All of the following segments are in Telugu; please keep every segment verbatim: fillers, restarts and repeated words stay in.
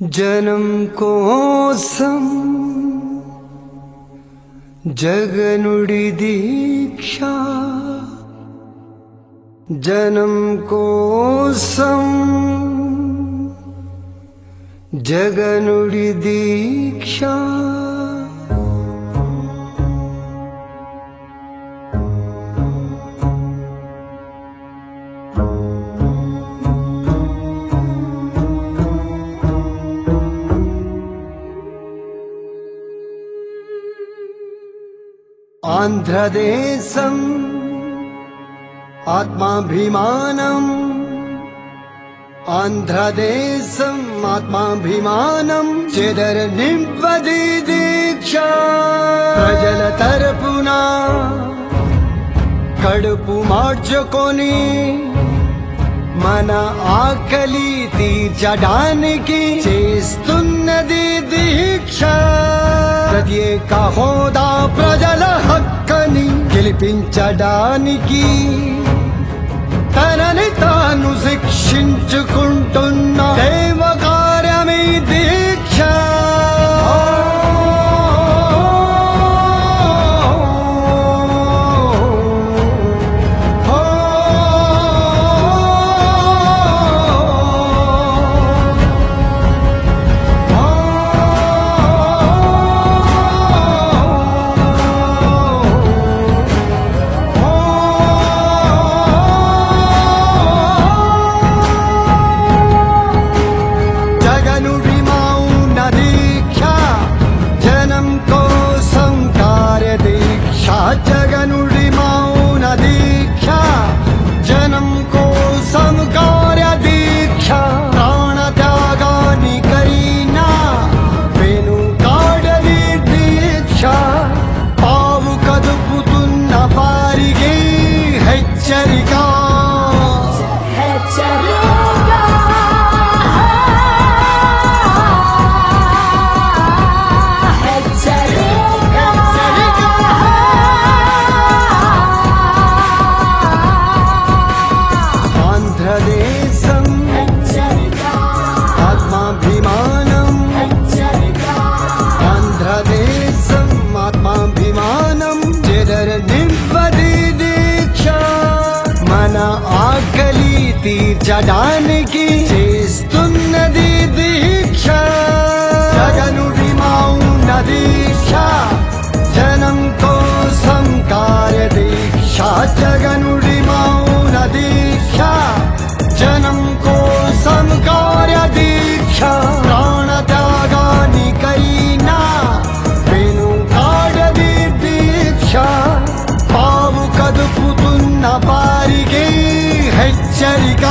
జనం కోసం జగనుడి దీక్ష, జనం కోసం జగనుడి దీక్ష. ఆంధ్రదేశం ఆత్మాభిమానం, ఆంధ్రదేశం ఆత్మాభిమానం చెదర నింపది దీక్ష. ప్రజల తరపున కడుపు మార్చుకొని మన ఆకలి తీర్చడానికి చేస్తున్నది దీక్ష. ప్రత్యేక హోదా ప్రజల హక్కని గెలిపించడానికి తనని తాను శిక్షించుకుంటున్న దేవ కార్యమే దీక్ష. జగనుడి మౌన దీక్ష, జనం కోసం కార్య దీక్ష. ప్రాణ త్యాగానికైనా వెనుకాడని దీక్ష. పావు కదుపుతున్న వారికి హెచ్చరిక. ఆంధ్రదేశం ఆత్మాభిమానం, ఆంధ్రదేశం ఆత్మాభిమానం చెదర నింపది దీక్ష. మన ఆకలి తీర్చడానికి చేస్తున్నది దీక్ష. జగనుడి మౌన దీక్ష, జనం కోసం కార్య దీక్ష. జగనుడి మౌన దీక్ష, జనం కోసం కార్య దీక్ష. ప్రాణ త్యాగానికైనా వెనుకాడని దీక్ష. పావు కదుపుతున్న వారికి హెచ్చరిక.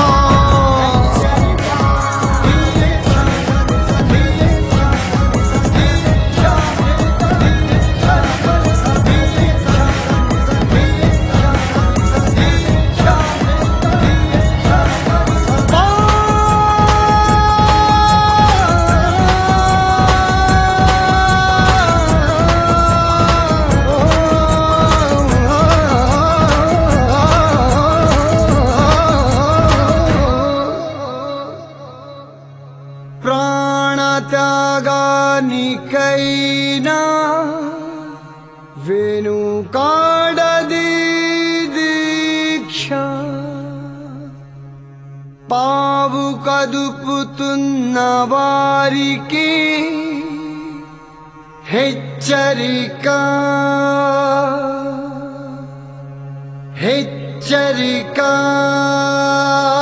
త్యాగానికైనా వెనుకాడది దీక్ష. పావు కదుపుతున్న వారికి హెచ్చరిక, హెచ్చరిక.